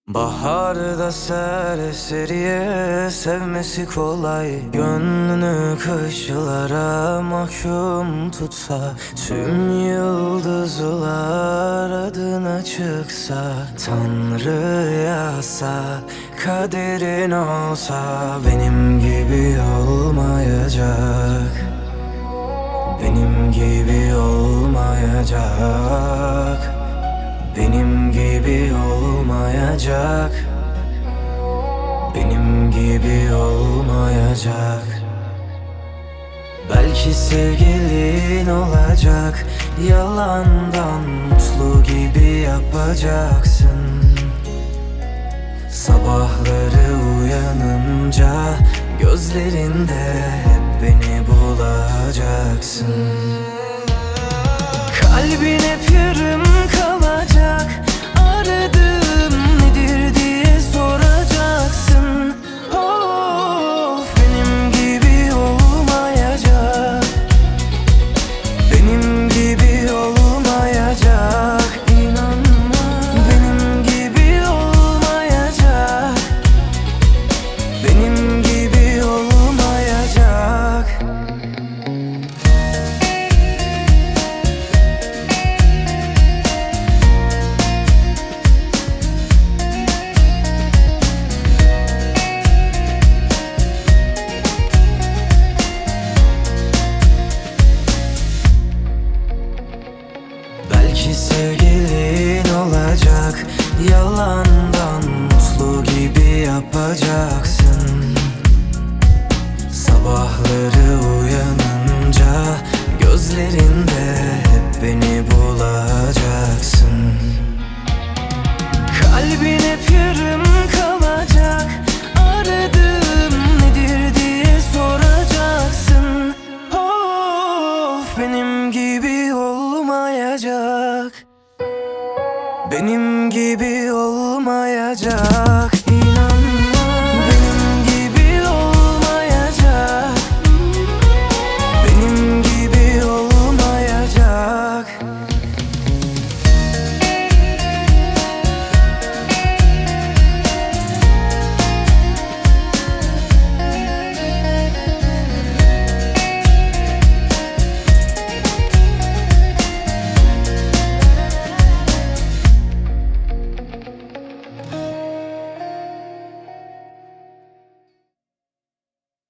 Baharda serseriye sevmesi kolay, gönlünü kışlara mahkum tutsa, tüm yıldızlar adına çıksa, Tanrı yazsa, kaderin olsa, benim gibi olmayacak, benim gibi olmayacak, benim gibi olmayacak, benim gibi olmayacak. Belki sevgilin olacak, yalandan mutlu gibi yapacaksın. Sabahları uyanınca gözlerinde hep beni bulacaksın. Kalbin hep yarım kalacak, aradığım nedir diye soracaksın. Of, benim gibi olmayacak, benim gibi olmayacak, İnanma, benim gibi olmayacak, benim gibi olmayacak. Belki sevgilin olacak, yalandan mutlu gibi yapacaksın. Sabahları uyanınca gözlerinde hep beni bulacaksın. Kalbin hep yarım kalacak, aradığım nedir diye soracaksın. Of, benim gibi olmayacak, benim gibi olmayacak.